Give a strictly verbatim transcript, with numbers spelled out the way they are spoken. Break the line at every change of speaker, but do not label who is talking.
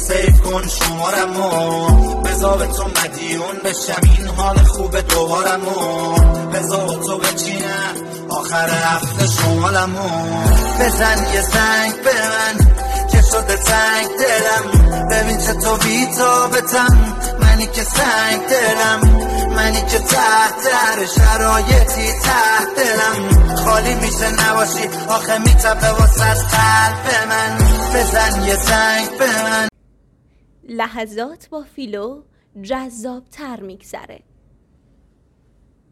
سیف کن شمارمو، بذار به تو مدیون بشم این حال خوب دوبارمو، بذار تو بچینم آخر هفته شمالمو. بزن یه زنگ به من که شده تنگ دلم، ببین چه تو بی تابتم، منی که سنگ دلم، منی که تحت هر شرایطی تحت دلم، خالی میشه نباشی آخه میتپه واسه از قلب من. بزن یه زنگ به من.
لحظات با فیلو جذاب تر میگذره.